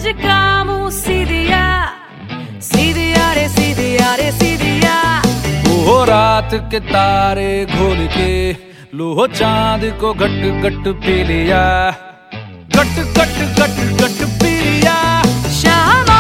सूरज का मुंह सीधिया सीधिया रे सीधिया रे सीधिया। वो रात के तारे घोल के लो चांद को गट गट पी लिया, गट गट गट गट पी लिया। शाम